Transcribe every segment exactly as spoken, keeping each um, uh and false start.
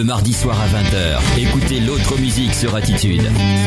mardi soir à vingt heures, écoutez l'autre musique sur Attitude.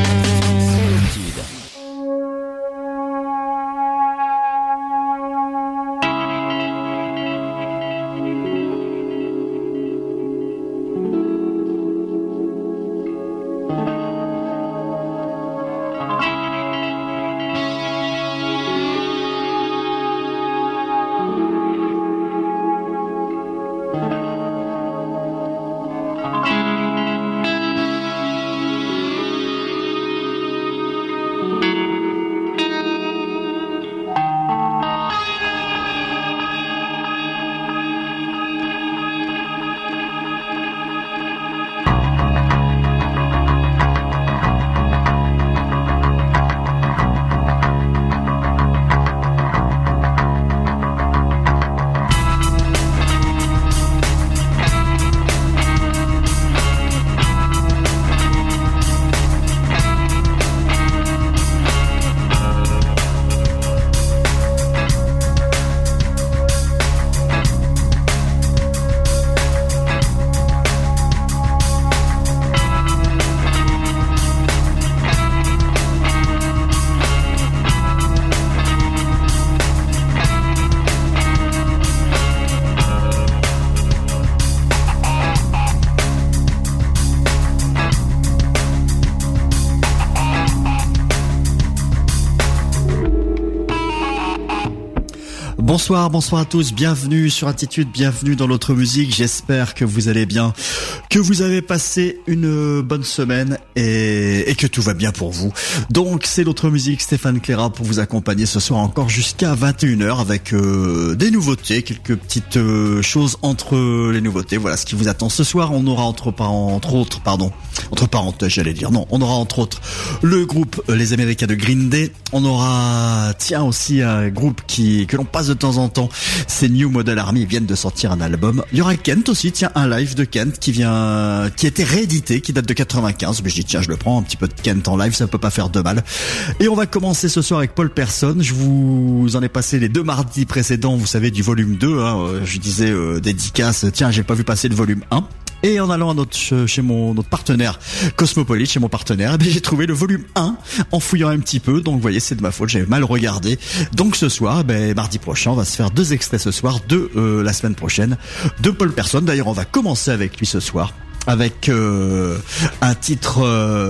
Bonsoir, bonsoir à tous, bienvenue sur Attitude, bienvenue dans l'autre musique, j'espère que vous allez bien, que vous avez passé une bonne semaine et, et que tout va bien pour vous. Donc c'est l'autre musique, Stéphane Cléra pour vous accompagner ce soir encore jusqu'à vingt et une heures avec euh, des nouveautés, quelques petites euh, choses entre les nouveautés, voilà ce qui vous attend ce soir. On aura entre, entre autres, pardon, entre parenthèses j'allais dire, non, on aura entre autres le groupe euh, Les Américains de Green Day, on aura, tiens aussi un groupe qui que l'on passe de temps en temps, c'est New Model Army, ils viennent de sortir un album. Il y aura Kent aussi, tiens, un live de Kent qui vient, qui a été réédité, qui date de quatre-vingt-quinze, mais je dis tiens, je le prends, un petit peu de Kent en live, ça peut pas faire de mal. Et on va commencer ce soir avec Paul Person, je vous en ai passé les deux mardis précédents, vous savez, du volume deux, hein, je disais euh, dédicace, tiens, j'ai pas vu passer le volume un. Et en allant à notre, chez mon notre partenaire Cosmopolite, chez mon partenaire, eh bien, j'ai trouvé le volume un en fouillant un petit peu. Donc vous voyez, c'est de ma faute, j'avais mal regardé. Donc ce soir, ben, mardi prochain, on va se faire deux extraits ce soir, de euh, la semaine prochaine, de Paul Person. D'ailleurs, on va commencer avec lui ce soir, avec euh, un titre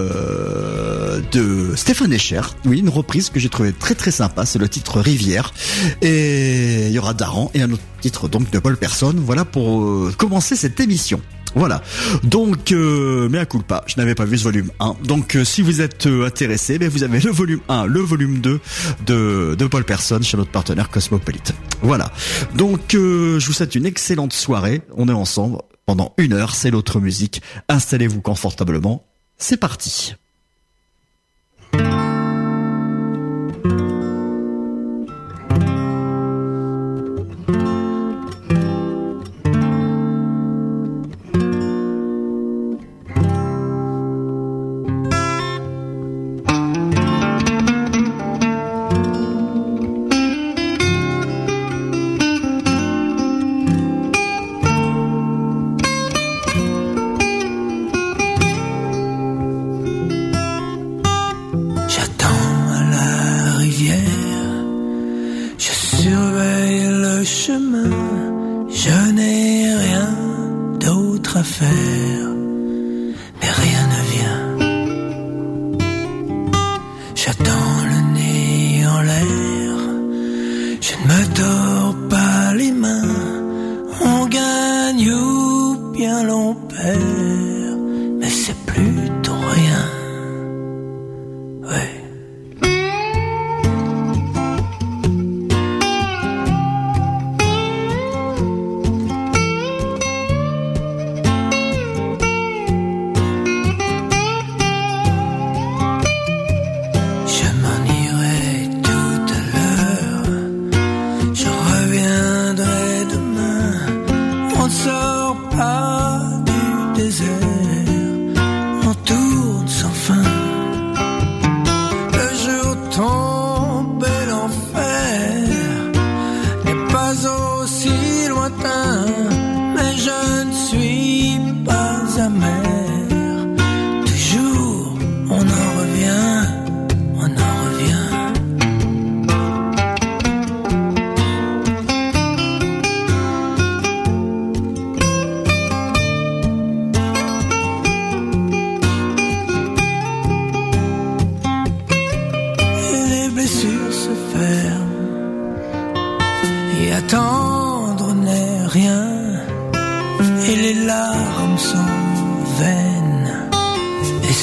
euh, de Stéphane Escher, oui, une reprise que j'ai trouvé très très sympa, c'est le titre Rivière, et il y aura Daran et un autre titre donc de Paul Person, voilà pour euh, commencer cette émission. Voilà, donc euh, mea culpa, je n'avais pas vu ce volume un, donc euh, si vous êtes euh, intéressé, ben, vous avez le volume un, le volume deux de, de Paul Person chez notre partenaire Cosmopolite. Voilà, donc euh, je vous souhaite une excellente soirée, on est ensemble pendant une heure, c'est l'autre musique, installez-vous confortablement, c'est parti.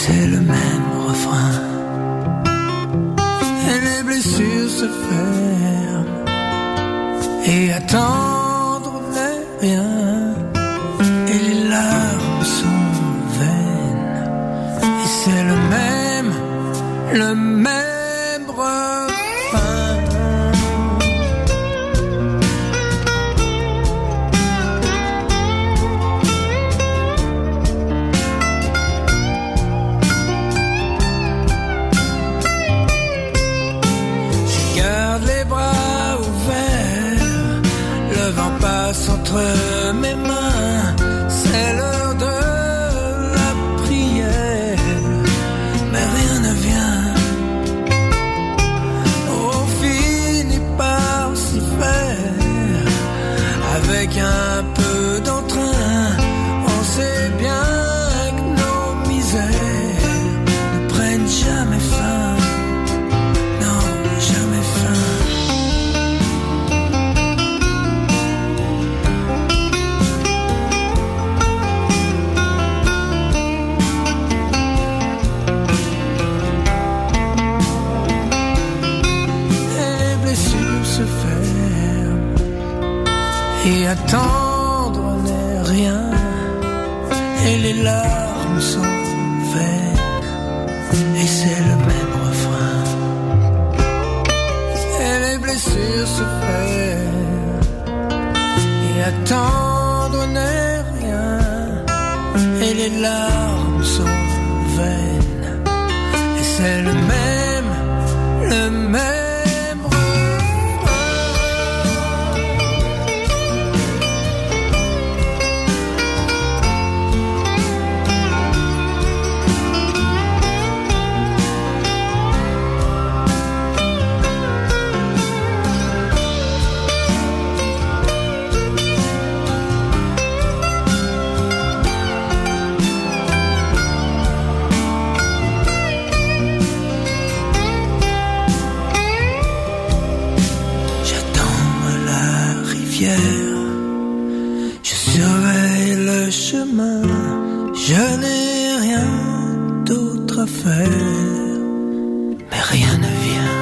c'est le même refrain. Et les blessures se ferment. Et attendre n'est rien. Et les larmes sont vaines. Et c'est le même, le même refrain. Entre mes mains, c'est l'heure de la prière, mais rien ne vient. On finit par s'y faire, avec un peu d'entrain. On sait bien que nos misères ne prennent jamais fin. Non, jamais fin. Et attendre n'est rien. Et les larmes sont vaines. Et c'est le même refrain. Et les blessures se ferment. Et attendre n'est rien. Et les larmes sont vaines. Et c'est le même, le même. Je surveille le chemin, je n'ai rien d'autre à faire, mais rien ne vient.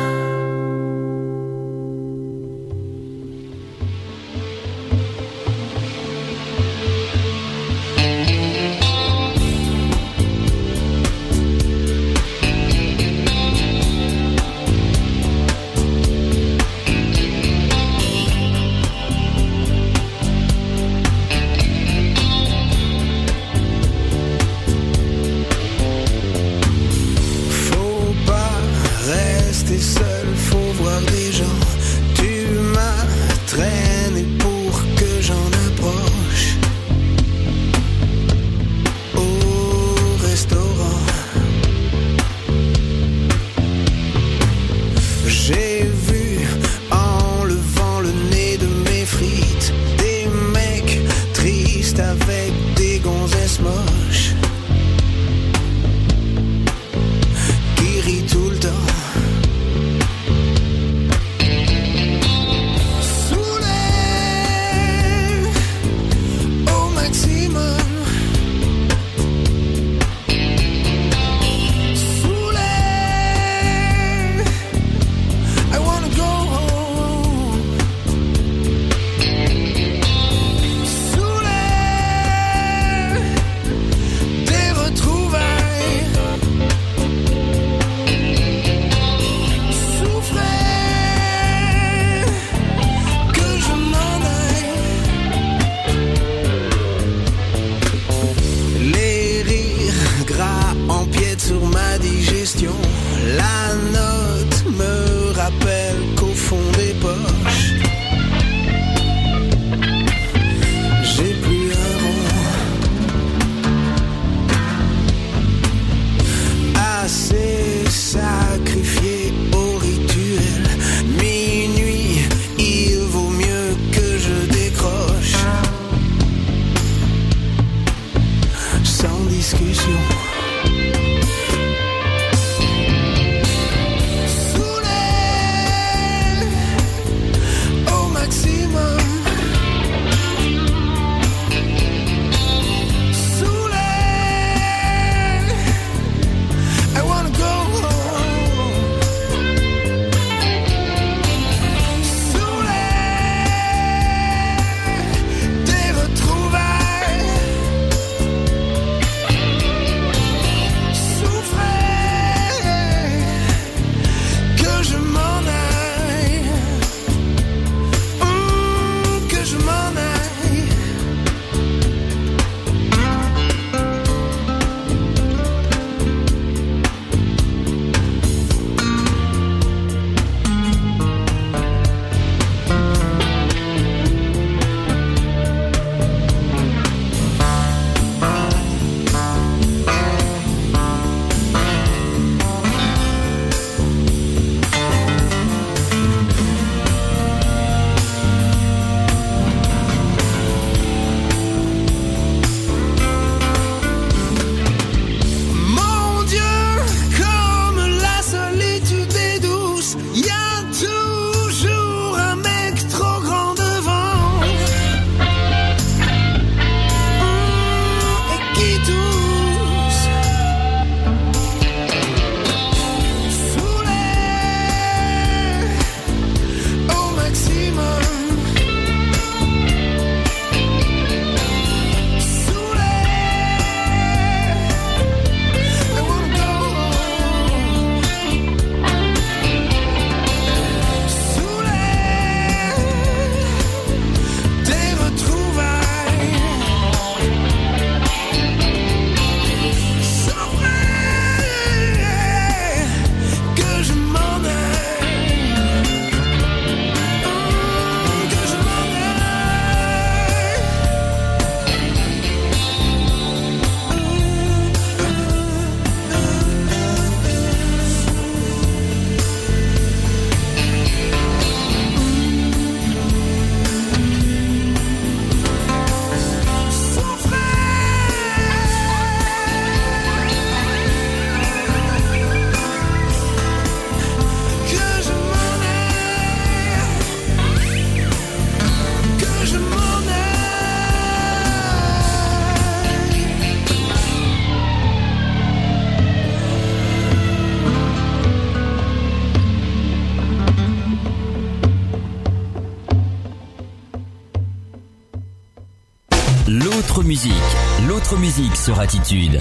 musique, l'autre musique sur Attitude.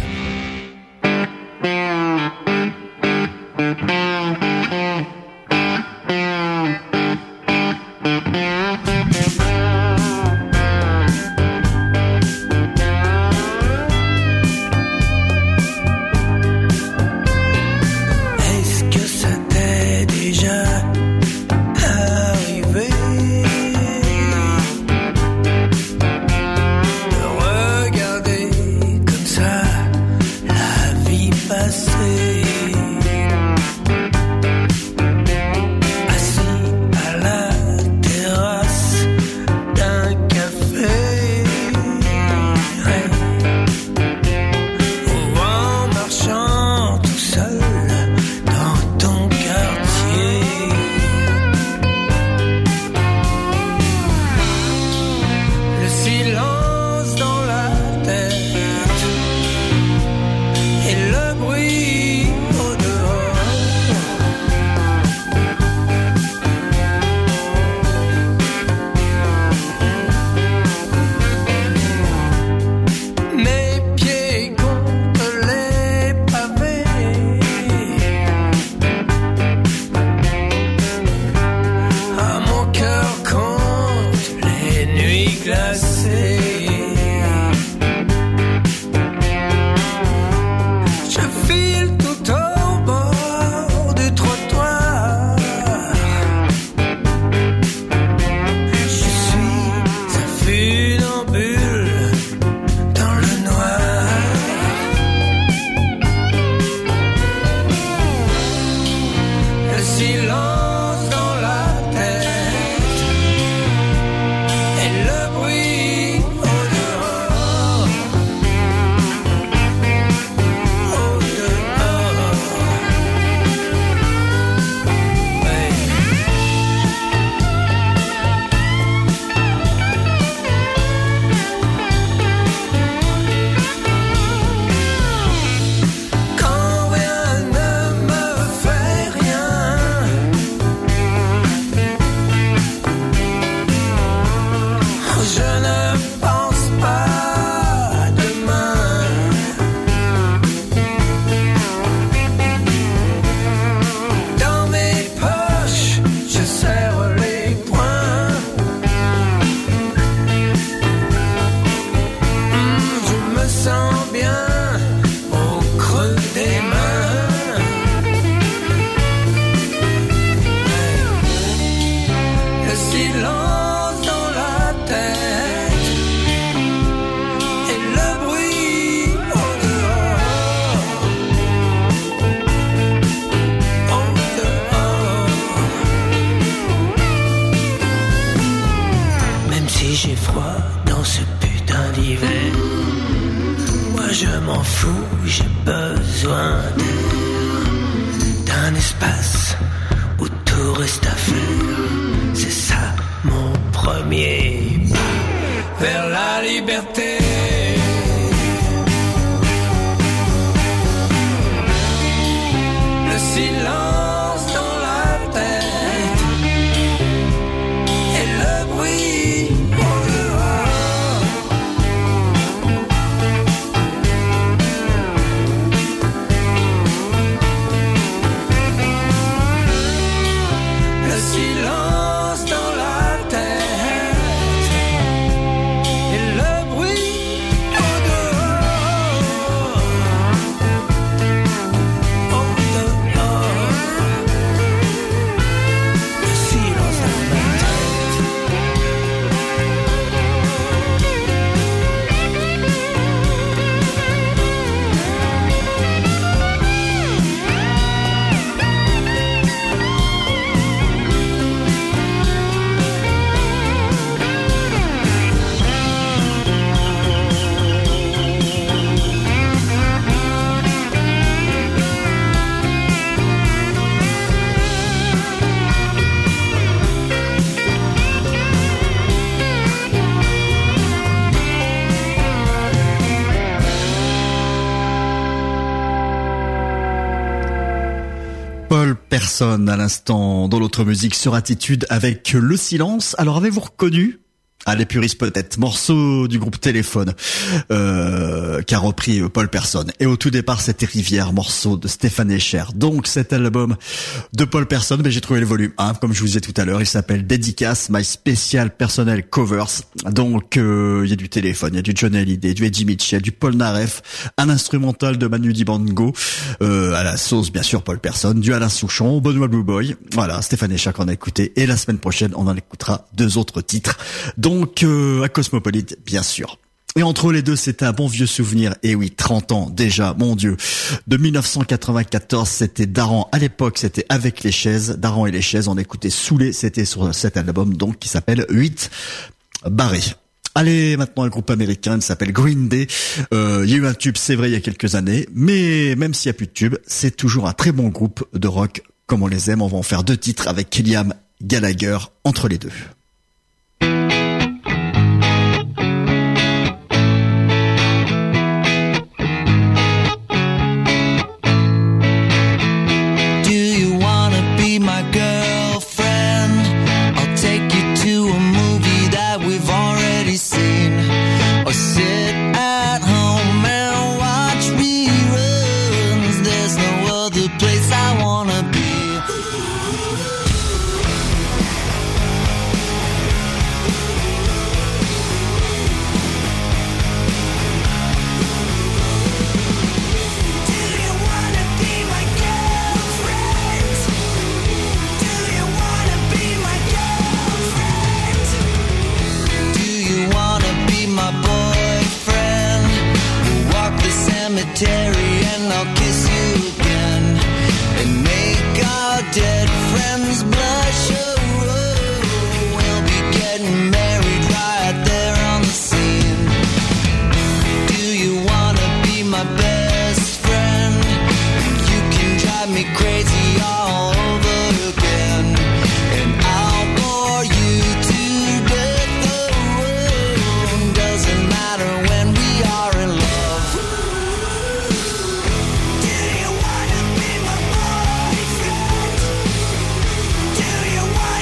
Personne à l'instant dans l'autre musique sur Attitude avec Le Silence. Alors avez-vous reconnu Ah, les puristes peut-être. Morceau du groupe Téléphone, euh, qui a repris Paul Persson. Et au tout départ, c'était Rivière, morceau de Stéphane Echer. Donc, cet album de Paul Persson, mais j'ai trouvé le volume un, comme je vous disais tout à l'heure. Il s'appelle Dédicace, My Special Personnel Covers. Donc, euh, il y a du Téléphone, il y a du Johnny Hallyday, du Eddie Mitchell, du Paul Naref, un instrumental de Manu Dibango, euh, à la sauce, bien sûr, Paul Persson, du Alain Souchon, Benoît Blue Boy. Voilà, Stéphane Echer qu'on a écouté. Et la semaine prochaine, on en écoutera deux autres titres. Donc, Donc euh, à Cosmopolite, bien sûr. Et entre les deux, c'était un bon vieux souvenir. Et oui, trente ans déjà, mon Dieu. De mille neuf cent quatre-vingt-quatorze, c'était Daran. À l'époque, c'était Avec les chaises. Daran et les chaises, on écoutait Soulé. C'était sur cet album, donc, qui s'appelle huit barrés. Allez, maintenant, un groupe américain qui s'appelle Green Day. Euh, il y a eu un tube, c'est vrai, il y a quelques années. Mais même s'il n'y a plus de tube, c'est toujours un très bon groupe de rock, comme on les aime. On va en faire deux titres avec Liam Gallagher entre les deux. And I'll kiss you again and make our dead friends blush. Oh, we'll be getting married right there on the scene. Do you wanna be my best friend? You can drive me crazy all over again, and I'll bore you to death. Oh, doesn't matter when we are in love. Do you wanna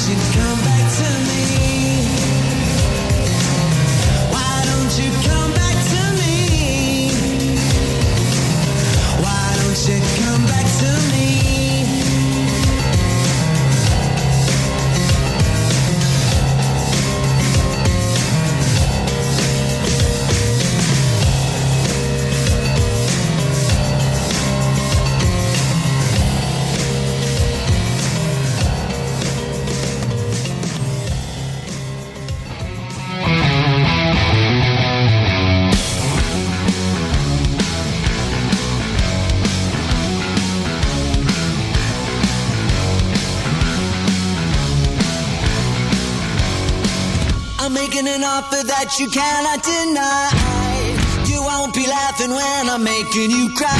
you come back to me? Why don't you come back to me? Why don't you come back to me? I'm making an offer that you cannot deny. You won't be laughing when I'm making you cry.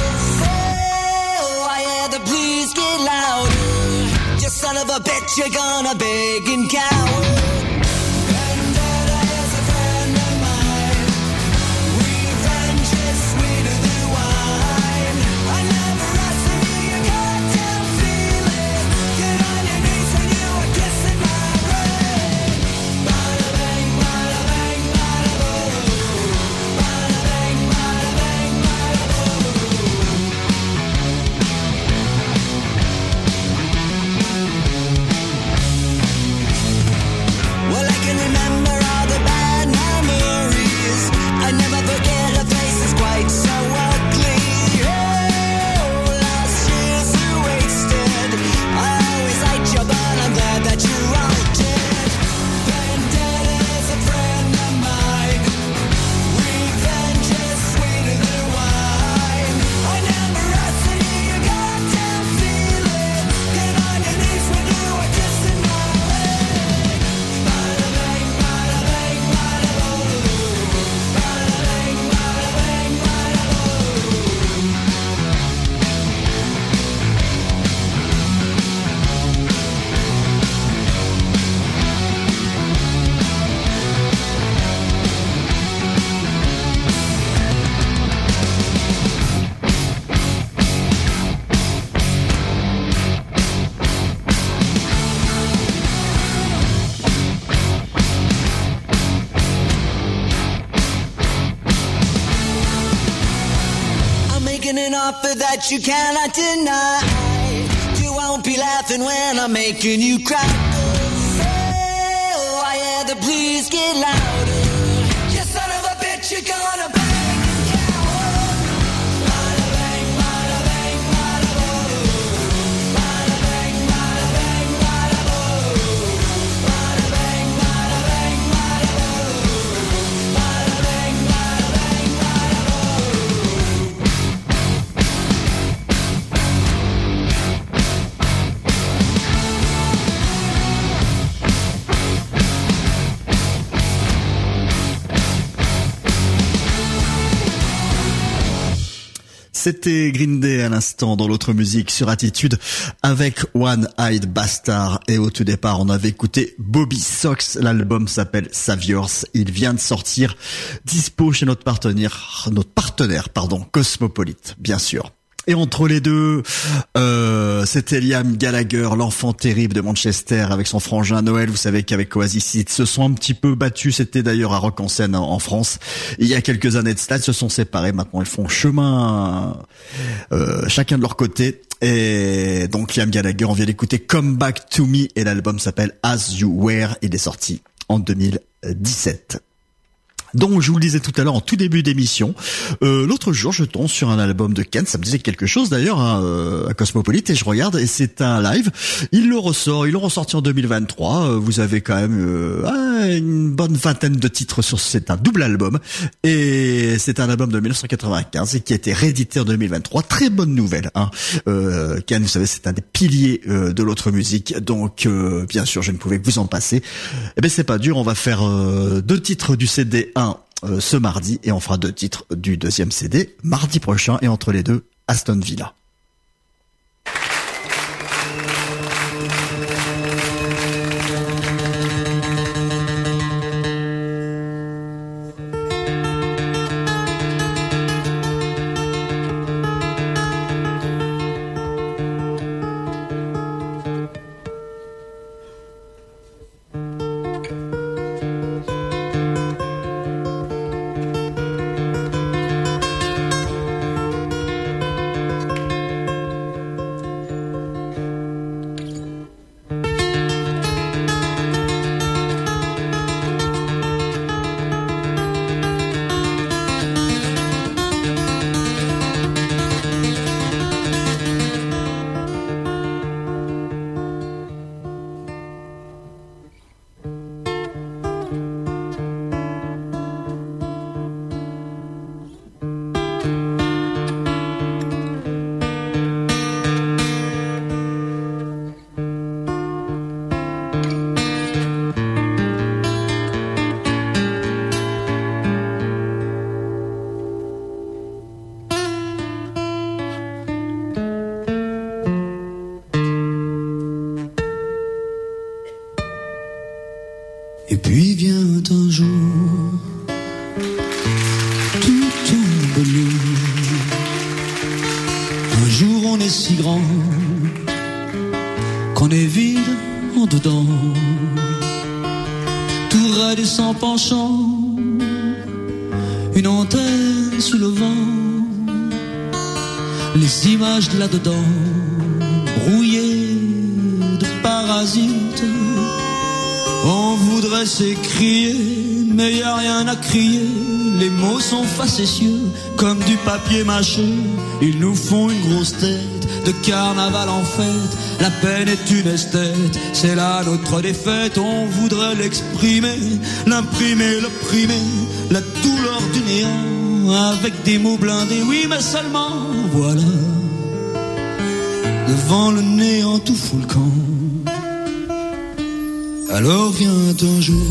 Oh, I hear the blues get louder. You son of a bitch, you're gonna beg and cower. Vendetta is a friend of mine. Revenge is sweeter than wine. I never asked for you, you goddamn feeling. Get on your knees when you are kissing my ring. Bada bang, bada bang, bada boom. Bada bang, bada bang, bada boom. Well, I can remember all the bad memories. I never forget her face is quite so ugly. Oh, last year's are wasted. I always liked you, but I'm glad that you all did. Vendetta is a friend of mine. Revenge is sweeter than wine. I never asked for you, you goddamn feeling. Get on your knees when you are kissing my ring. Bada bang, bada bang, bada boom. Bada bang, bada bang, bada boom. I'm making an offer that you cannot deny. You won't be laughing when I'm making you cry. Oh, I hear the blues get louder. You son of a bitch, you're gonna bang and cower. Bada bang, bada bang, bada boom. Bada bang, bada bang, bada boom. Bada bang, bada bang, bada boom. Bada bang, bada bang, bada boom. C'était Green Day à l'instant dans l'autre musique sur Attitude avec One Eyed Bastard. Et au tout départ, on avait écouté Bobby Sox. L'album s'appelle Saviors. Il vient de sortir, dispo chez notre partenaire, notre partenaire, pardon, Cosmopolite, bien sûr. Et entre les deux, euh, c'était Liam Gallagher, l'enfant terrible de Manchester, avec son frangin Noël. Vous savez qu'avec Oasis, ils se sont un petit peu battus. C'était d'ailleurs à Rock en Seine en France. Il y a quelques années de cela, ils se sont séparés. Maintenant, ils font chemin, euh, chacun de leur côté. Et donc, Liam Gallagher, on vient d'écouter Come Back to Me, et l'album s'appelle As You Were. Il est sorti en deux mille dix-sept. Donc, je vous le disais tout à l'heure en tout début d'émission, euh, l'autre jour, je tombe sur un album de Ken, ça me disait quelque chose d'ailleurs, hein, euh, à Cosmopolite, et je regarde, et c'est un live. Il le ressort, il le ressorti en deux mille vingt-trois. Euh, vous avez quand même euh, une bonne vingtaine de titres sur. C'est un double album, et c'est un album de dix-neuf cent quatre-vingt-quinze et qui a été réédité en deux mille vingt-trois. Très bonne nouvelle, hein. Euh, Ken, vous savez, c'est un des piliers euh, de l'autre musique, donc euh, bien sûr, je ne pouvais que vous en passer. Eh ben, c'est pas dur, on va faire euh, deux titres du C D un euh, ce mardi, et on fera deux titres du deuxième C D mardi prochain, et entre les deux, Aston Villa. Et puis vient un jour, tout tombe lourd. Un jour on est si grand qu'on est vide en dedans, tout raide et sans penchant, une antenne sous le vent. Les images de là-dedans, brouillées de parasites. On voudrait s'écrier, mais y a rien à crier. Les mots sont facétieux, comme du papier mâché. Ils nous font une grosse tête de carnaval en fête. La peine est une esthète, c'est là notre défaite. On voudrait l'exprimer, l'imprimer, l'opprimer. La douleur du néant, avec des mots blindés. Oui, mais seulement, voilà, devant le néant tout fout le camp. Alors vient un jour,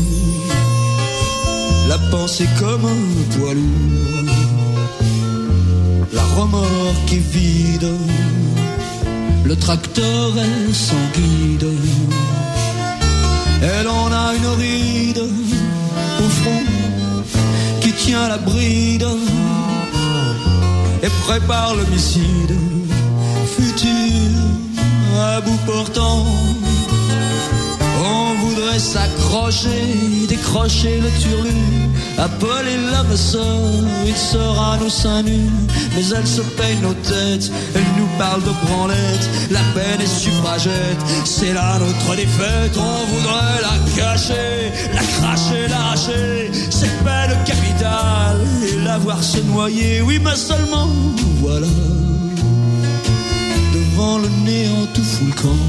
la pensée comme un poids lourd, la remorque est vide, le tracteur est sans guide. Elle en a une ride au front qui tient la bride et prépare l'homicide futur à bout portant. On voudrait s'accrocher, décrocher le turlu, appeler l'âme sœur, une sœur à nos seins nus. Mais elle se peigne nos têtes, elle nous parle de branlette. La peine est suffragette, c'est là notre défaite. On voudrait la cacher, la cracher, l'arracher. C'est peine capitale, et la voir se noyer. Oui, mais seulement, voilà, devant le néant tout fout le camp.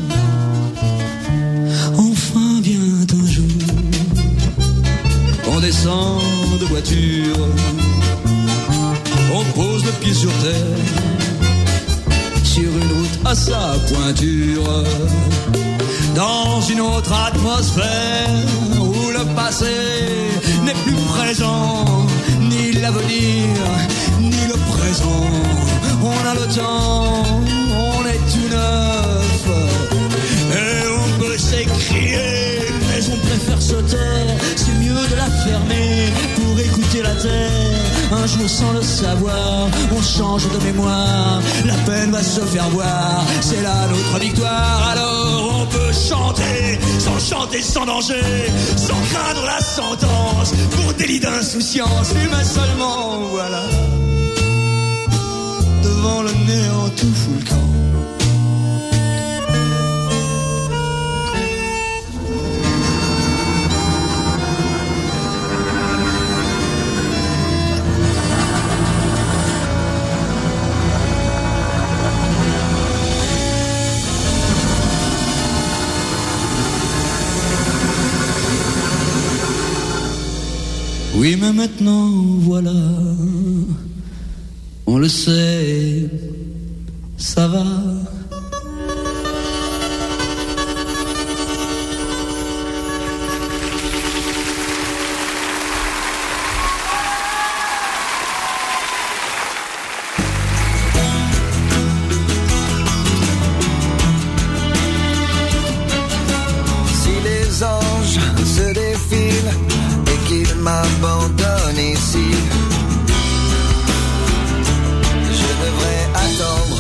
Enfin vient un jour, on descend de voiture, on pose le pied sur terre, sur une route à sa pointure, dans une autre atmosphère, où le passé n'est plus présent, ni l'avenir, ni le présent. On a le temps, on est tout neuf, et on peut s'écrier, mais on préfère se taire. C'est mieux de la fermer pour écouter la terre. Un jour sans le savoir, on change de mémoire. La peine va se faire voir, c'est là notre victoire. Alors on peut chanter, sans chanter sans danger, sans craindre la sentence, pour délit d'insouciance. Mais seulement, voilà, devant le néant tout fout le camp. Oui, mais maintenant, voilà, on le sait, ça va. Si les anges se défilent et qu'ils m'abandonnent ici, je devrais attendre.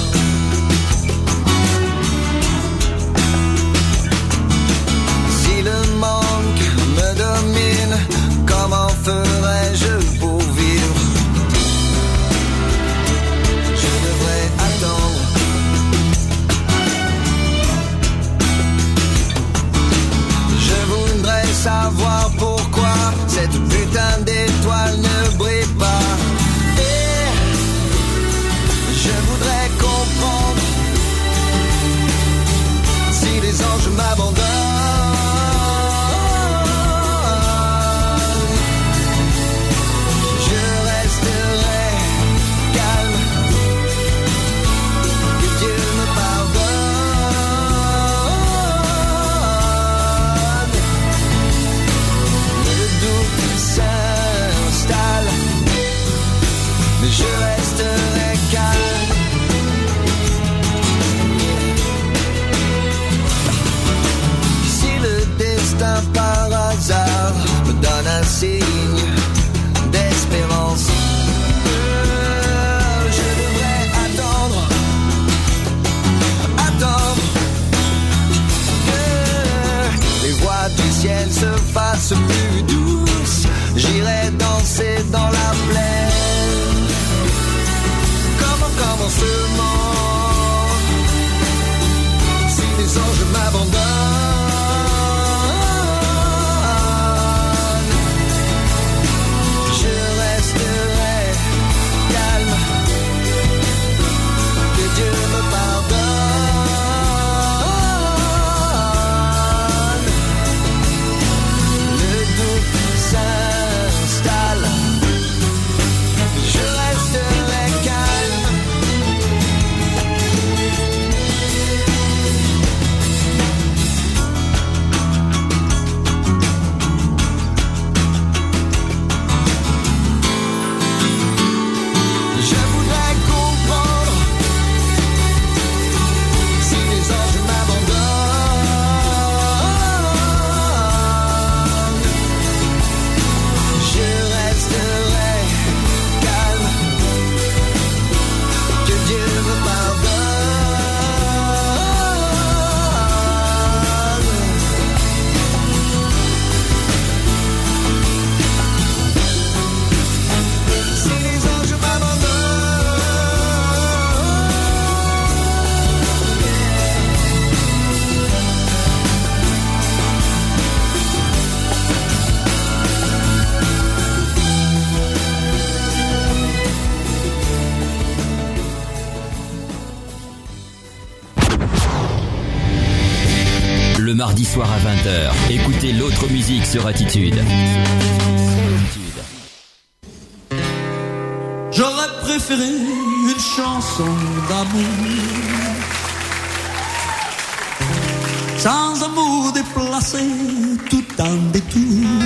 Si le manque me domine, comment ferais-je pour vivre? Je devrais attendre. Je voudrais savoir pourquoi cette putain d'étoile ne brille pas. Et je voudrais comprendre si les anges m'abandonnent. Je resterai calme, que Dieu me pardonne. Le doute s'installe, mais je resterai calme. Si le destin par hasard signe d'espérance. Euh, je devrais attendre, attendre que les voix du ciel se fassent plus douces. J'irai danser dans la plaine, comme en commencement, si les anges m'abandonnent. Je resterai calme, que Dieu me pardonne. Le doute s'installe, je resterai calme. Je voudrais comprendre si les anges m'abandonnent. Je resterai calme, que Dieu me pardonne. Si les anges Le mardi soir à vingt heures, écoutez l'autre musique sur Attitude. J'aurais préféré une chanson d'amour, sans amour déplacé, tout un détour,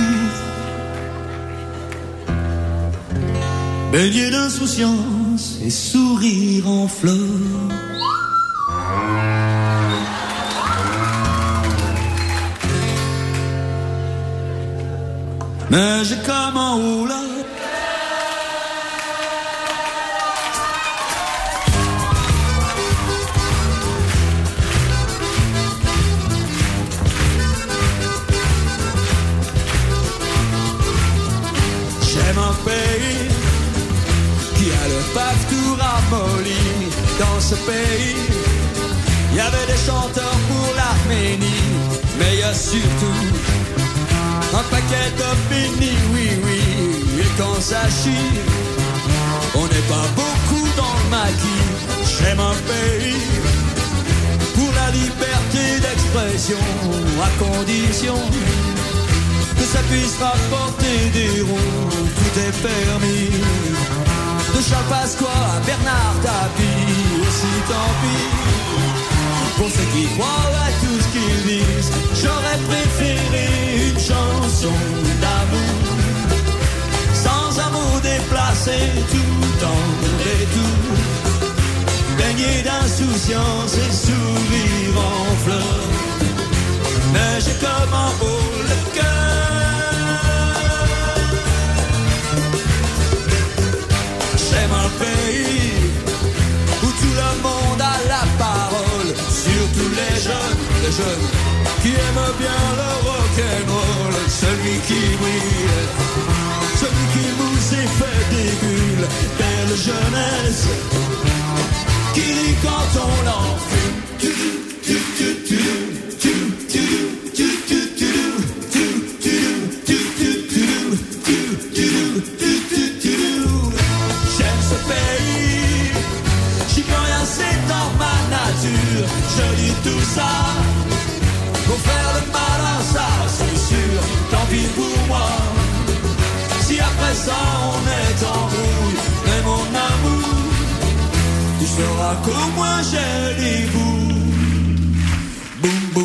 baigné d'insouciance et sourire en fleurs. Mais j'ai comme un haut là. J'aime un pays qui a le partout ramolli. Dans ce pays, il y avait des chanteurs pour l'Arménie, mais il y a surtout un paquet d'opinions, oui, oui. Et quand ça chie, on n'est pas beaucoup dans le maquis. J'aime un pays pour la liberté d'expression, à condition que ça puisse rapporter des ronds. Tout est permis, de Charles Pasqua à Bernard Tapie. Aussi tant pis pour ceux qui croient à tout ce qu'ils disent. J'aurais préféré une chanson d'amour, sans amour déplacé, tout en détour, baigné d'insouciance et sourire en fleurs. Mais j'ai comme un haut le cœur. J'aime un pays où tout le monde a la parole, surtout les jeunes, les jeunes qui aiment bien le rock'n'roll. Celui qui brille, celui qui mousse et fait des bulles, belle jeunesse qui rit quand on l'enfume. Tu, tu, tu, tu, tu, tu, tu, tu, tu, tu, tu, tu, tu, tu, tu, tu. J'aime ce pays, j'y peux rien, c'est dans ma nature. Je dis tout ça pour faire le malin, ça c'est sûr. Tant pis pour moi, si après ça on est en rouille. Mais mon amour, tu sauras qu'au moins j'ai les bouts. Boum boum.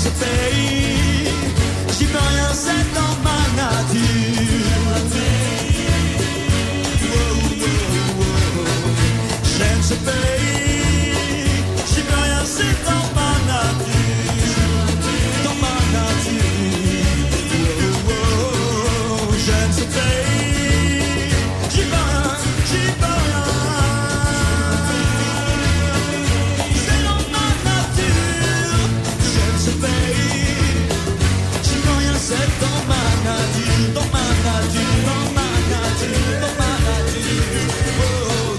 ce pays, j'y peux rien, c'est dans ma nature. Oh, oh, oh, oh. J'aime ce pays, j'y peux rien, c'est dans ma nature. Dans ma nature. Oh, oh, oh. J'aime ce pays, j'y peux rien, j'y peux rien. C'est dans ma nature. J'aime ce pays, j'y peux rien, c'est dans ma nature. Dans ma nature, dans ma nature, dans ma nature. Oh, oh,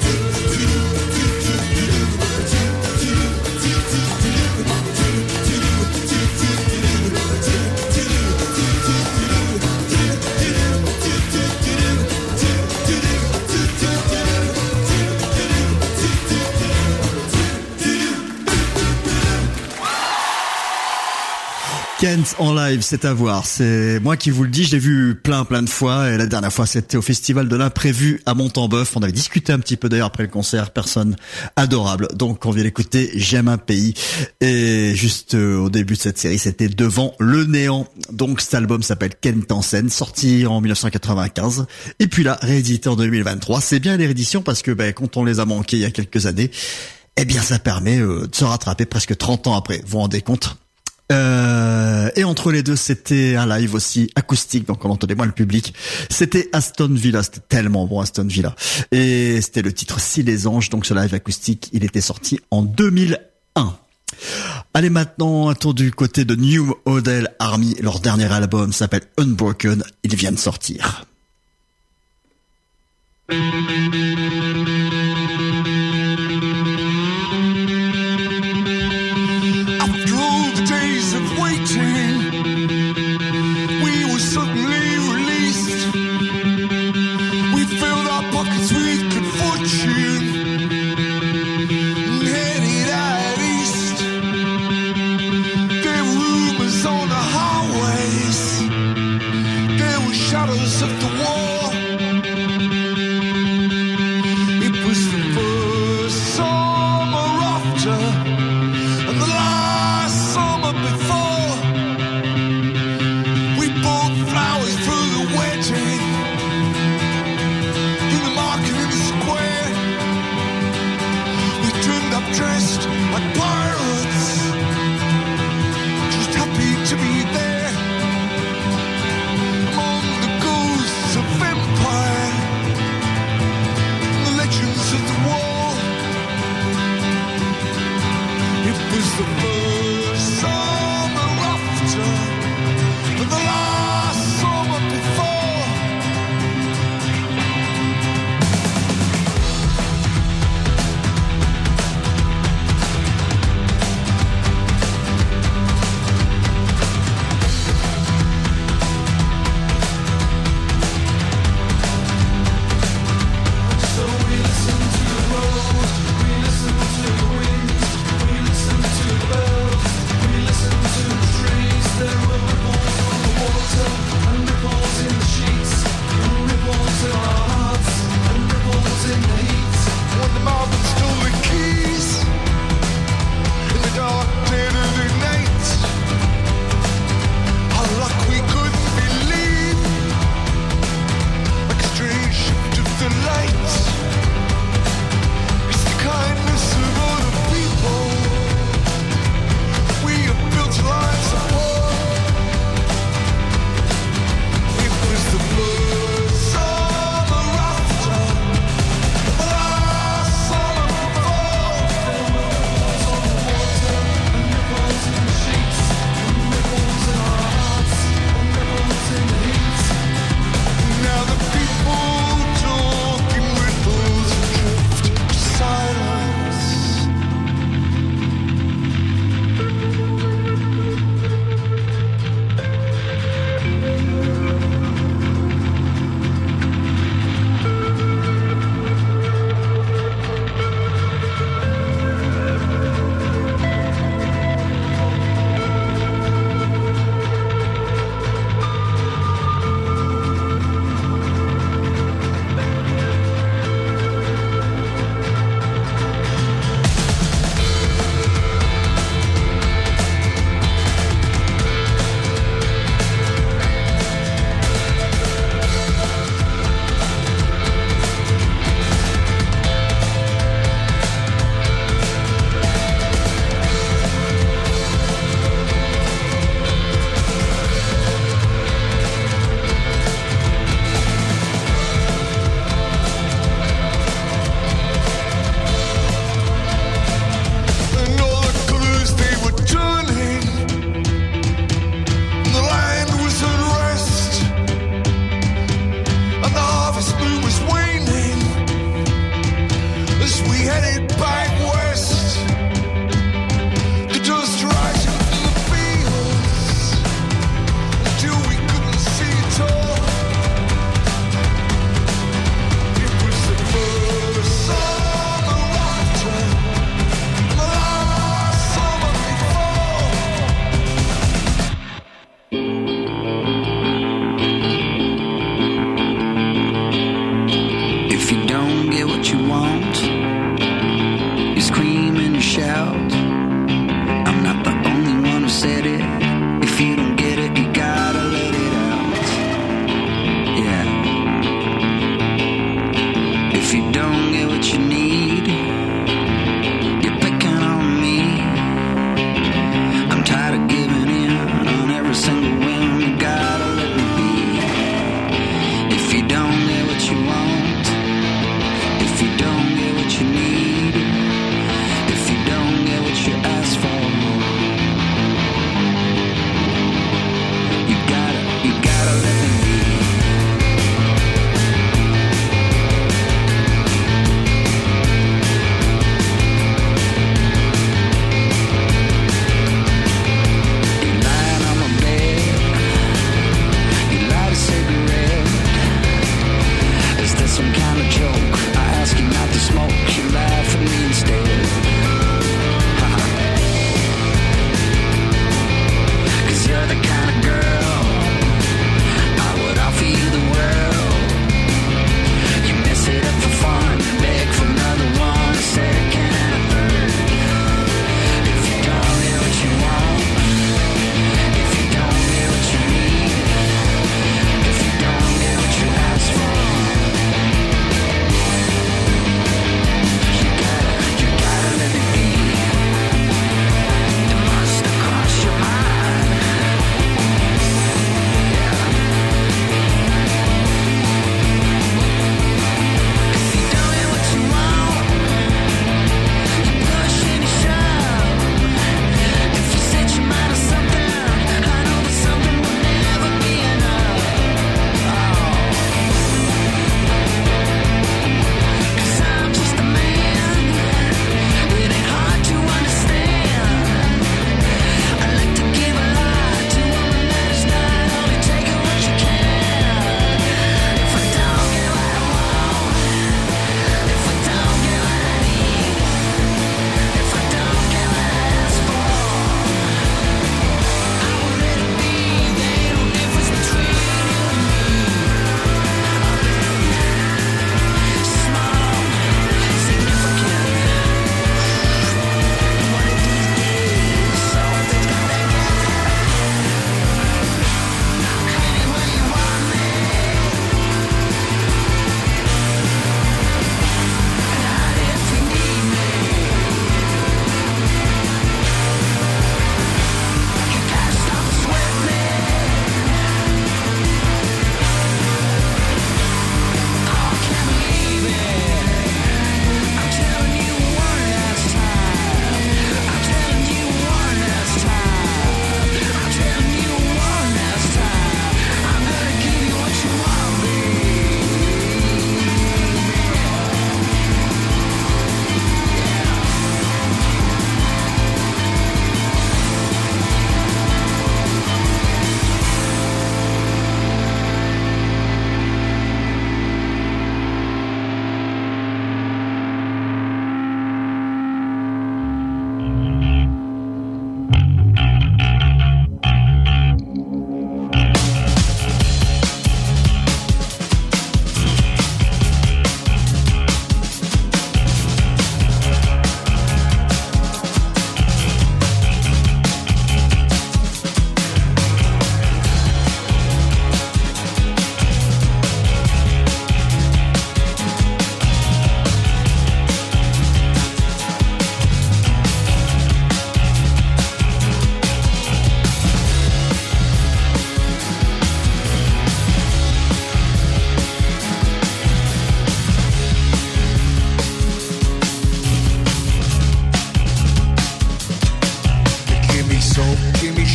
Kent en live, c'est à voir. C'est moi qui vous le dis, je l'ai vu plein plein de fois et la dernière fois c'était au Festival de l'Imprévu à Montembeuf. On avait discuté un petit peu d'ailleurs après le concert, personne adorable. Donc on vient d'écouter J'aime un pays et juste euh, au début de cette série c'était Devant le néant. Donc cet album s'appelle Kent en scène, sorti en dix-neuf cent quatre-vingt-quinze et puis là réédité en deux mille vingt-trois. C'est bien les rééditions parce que ben, quand on les a manquées il y a quelques années, eh bien ça permet euh, de se rattraper presque trente ans après. Vous vous rendez compte? Euh, et entre les deux, c'était un live aussi acoustique, donc on entendait moins le public. C'était Aston Villa, c'était tellement bon Aston Villa. Et c'était le titre Si les anges, donc ce live acoustique, il était sorti en deux mille un. Allez maintenant, un tour du côté de New Model Army. Leur dernier album s'appelle Unbroken, il vient de sortir. Shadows of the war. It was the first summer after, and the last summer before. We bought flowers for the wedding in the market in the square. We turned up dressed like pirates, just happy to be there. The first summer after, and the last summer before. So we listen to the road, we listen to the wind, we listen to the bells, we listen to the trees that were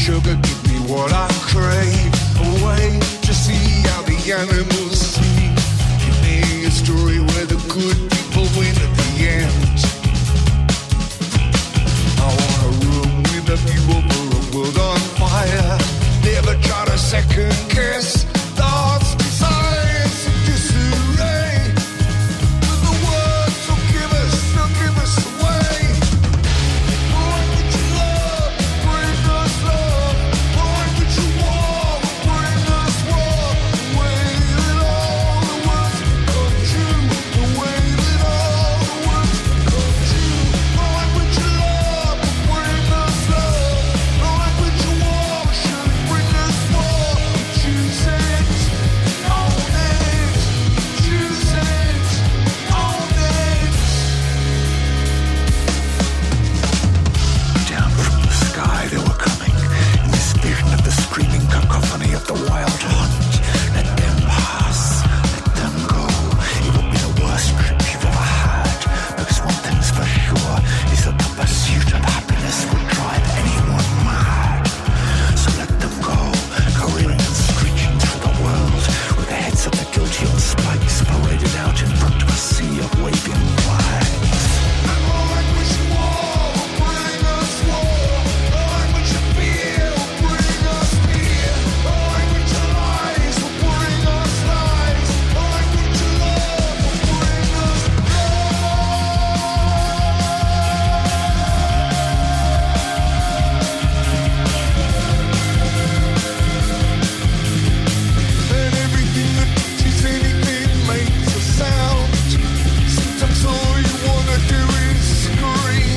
Sugar, give me what I crave. A way to see how the animals see. Give me a story where the good people win at the end. I want a room with a view over a world on fire. Never try to second guess thoughts, desires, disarray. With the words don't give us, don't give us away. Why would you love, bring us love? Why would you war, bring us war? The way that all the words become true. The way that all the words become true. Why would you love, bring us love? Why would you war, should bring us war? Choose it, own it. Choose it, own it. Down from the sky they were coming, in this vision of the screaming cacophony of the wild hunt. Let them pass, let them go. It will be the worst trip you've ever had, because one thing's for sure is that the pursuit of happiness will drive anyone mad. So let them go, careering and screeching through the world, with the heads of the guilty on spikes paraded out in front of a sea of waving flags. Why would you war, bring us war? Why would you fear, bring us fear? Why would you lies, bring us lies? Why would you love, bring us And everything that touches anything makes a sound. Sometimes all you wanna do is scream.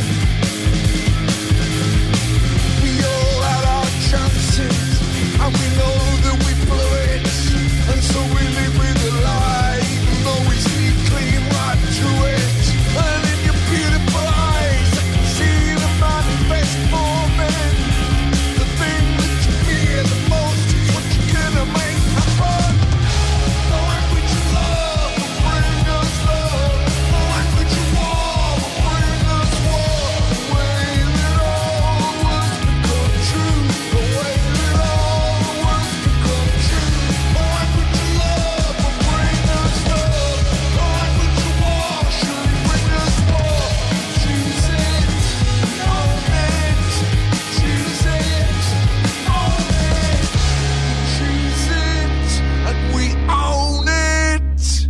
We all had our chances, and we know that we blew it. And so we live with a lie, even though we see clean right through it. And in your beautiful eyes, I can see the manifest moment. The thing that you fear the most is what you're gonna make happen. Why would you love, bring us love? Why would you war, bring us war? The way that all the words become true. The way that all the words become true. Why would you love, bring us love? Why would you war, should bring us war? Choose it, own it. Choose it, own it. Choose it, and we own it.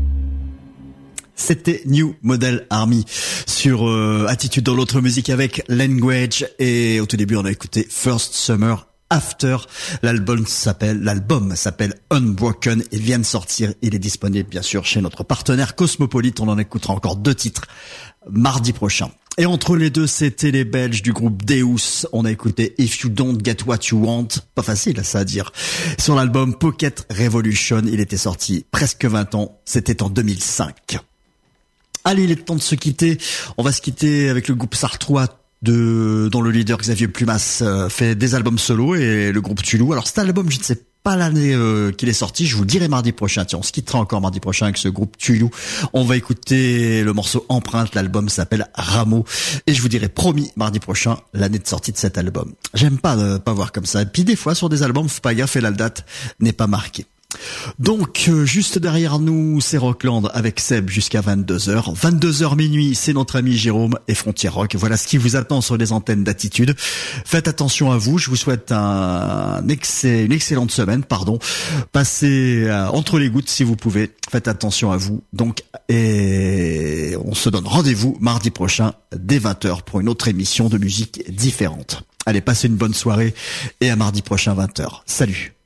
C'était New Model Army sur euh, Attitude dans l'autre musique avec Language, et au tout début on a écouté First Summer After. L'album s'appelle l'album s'appelle Unbroken. Il vient de sortir, il est disponible bien sûr chez notre partenaire Cosmopolite. On en écoutera encore deux titres mardi prochain. Et entre les deux, c'était les Belges du groupe Deus. On a écouté If You Don't Get What You Want. Pas facile, ça à dire. Sur l'album Pocket Revolution, il était sorti presque vingt ans. C'était en deux mille cinq. Allez, il est temps de se quitter. On va se quitter avec le groupe sartrois de, dont le leader Xavier Plumas euh, fait des albums solo, et le groupe Tulou. Alors cet album, je ne sais pas l'année euh, qu'il est sorti, je vous le dirai mardi prochain. Tiens, on se quittera encore mardi prochain avec ce groupe Tulou. On va écouter le morceau Empreinte, l'album s'appelle Rameau, et je vous dirai promis mardi prochain l'année de sortie de cet album. J'aime pas euh, pas voir comme ça. Et puis des fois sur des albums, faut pas gaffe et la date n'est pas marquée. Donc euh, juste derrière nous, c'est Rockland avec Seb jusqu'à vingt-deux heures. vingt-deux heures minuit, c'est notre ami Jérôme et Frontier Rock. Voilà ce qui vous attend sur les antennes d'Attitude. Faites attention à vous, je vous souhaite un excell- une excellente semaine, pardon. Passez euh, entre les gouttes si vous pouvez. Faites attention à vous. Donc, et on se donne rendez-vous mardi prochain dès vingt heures pour une autre émission de musique différente. Allez, passez une bonne soirée et à mardi prochain vingt heures. Salut.